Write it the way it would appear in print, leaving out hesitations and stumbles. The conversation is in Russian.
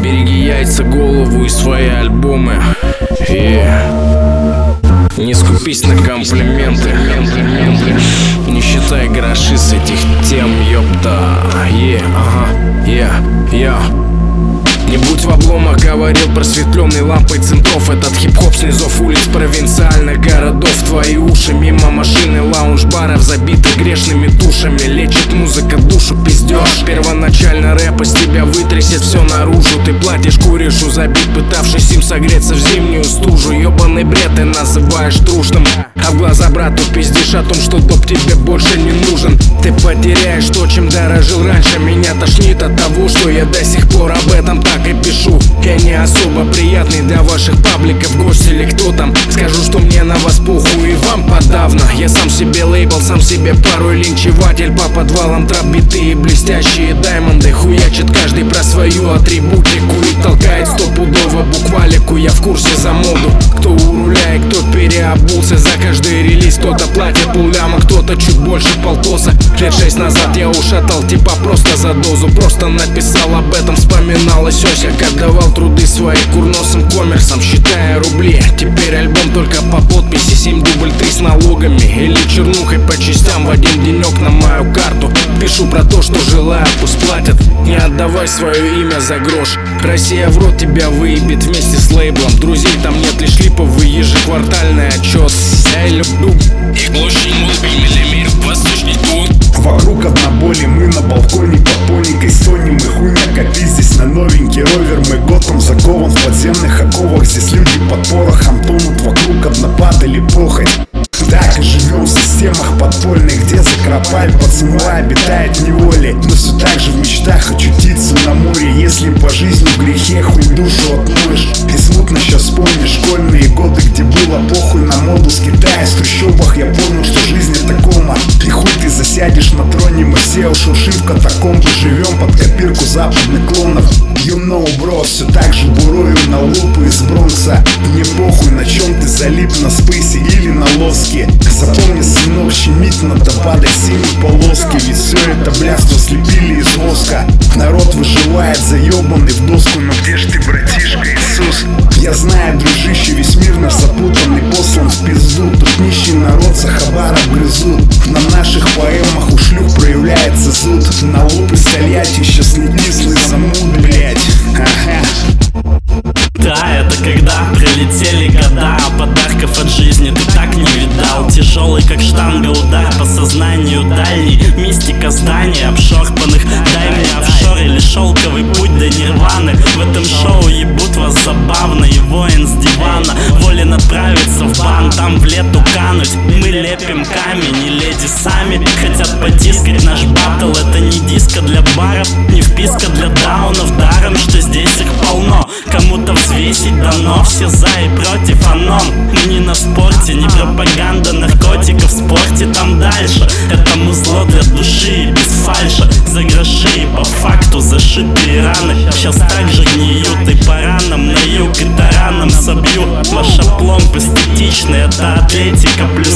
Береги яйца, голову и свои альбомы. Не скупись на комплименты. Не считай гроши с этих тем, ёпта. Не будь в обломах, говорил просветленный лампой центров. Этот хип-хоп снизов улиц провинциальных городов. Твои уши мимо машины, лаунж-баров, забиты грешными душами. Лечит музыка душу, пиздёж. Первоначально рэп из тебя вытрясет все наружу. Ты платишь, куришь, забит, пытавшись им согреться в зимнюю стужу. Ёбаный бред ты называешь трушным, а в глаза брату пиздишь о том, что доп тебе больше не нужен. Ты потеряешь то, чем дорожил раньше. Меня тошнит от того, что я до сих пор об этом так и пишу. Я не особо приятный для ваших пабликов, гость или кто там. Скажу, что мне на вас похуй и вам подавно. Я сам себе лейбл, сам себе порой линчеватель. По подвалам трап-биты и блестящие даймонды. Хуячит каждый про свою атрибутику и толкает стопудово буквалику. Я в курсе за моду, кто у руля и кто переобулся. За каждый релиз кто-то платит полляма, кто-то чуть больше полтоса. Лет 6 назад я ушатал типа просто за дозу. Просто написал об этом, вспоминалось осик. Отдавал труды свои курносым коммерсам, считая рубли. Теперь альбом только по подписи, 7/3 с налогами или чернухой по частям в один денек на мою карту. Пишу про то, что желаю, пусть платят. Не отдавай свое имя за грош. Россия в рот тебя выебет вместе с лейблом. Друзей там нет, лишь липовый ежеквартальный отчет. Я люблю их площадь, миллиметр, восточный тон. Вокруг одноболи, мы на балконе под поникой стонем. И хуйня копи здесь на новенький ровер. Мы готом закован в подземных оковах. Здесь люди под порохом тонут, вокруг однопад или похоть. Так и живем в системах подпольных, где закропаль пацана обитает в неволе. Но все так же в мечтах очутиться на море. Если по жизни в грехе хуй душу отмоешь. И смутно сейчас вспомнишь школьные годы, где было похуй на моду с Китая. В трущобах я понял, что жизнь это кома. И хуй ты засядешь на троне, мы все ушуршим в катакомбы. Живем под копирку западных клонов. You know, bro, все так же бурою на лупы из Бронкса. Мне похуй, на чем ты залип, на спейсе или на лоске. Запомни, сынок, щемить надо, падать синей полоски. Ведь все это блядство слепили из воска. Народ выживает заебанный в доску. Но где ж ты, братишка Иисус? Я знаю, дружище, весь мир наш запутанный, послан в пизду. Тут нищий народ за хабар обгрызут. На наших поэмах у шлюх проявляется зуд. На лупы с Тольятти сейчас не кислый замут, блять. Да, это когда пролетели года, а подарков от жизни ты так не видал. Тяжелый как штанга удар по сознанию дальний. Мистика зданий обшорпанных. Дай мне офшор или шелковый путь до нирваны. В этом шоу ебут вас забавно. И воин с дивана волен отправиться в бан, там в лету кануть. Мы лепим камень, и леди сами хотят потискать наш баттл. Это не диско для баров, не вписка для даунов. Даром, что здесь их полно. Кому-то взвесить дано, все за и против аном. Мы не на спорте, не пропаганда наркотиков в спорте, там дальше. Это музло для души, без фальша. За гроши и по факту зашитые раны сейчас так же гниют. И по ранам на юг, и тараном собью. Ваш опломб эстетичный, это атлетика плюс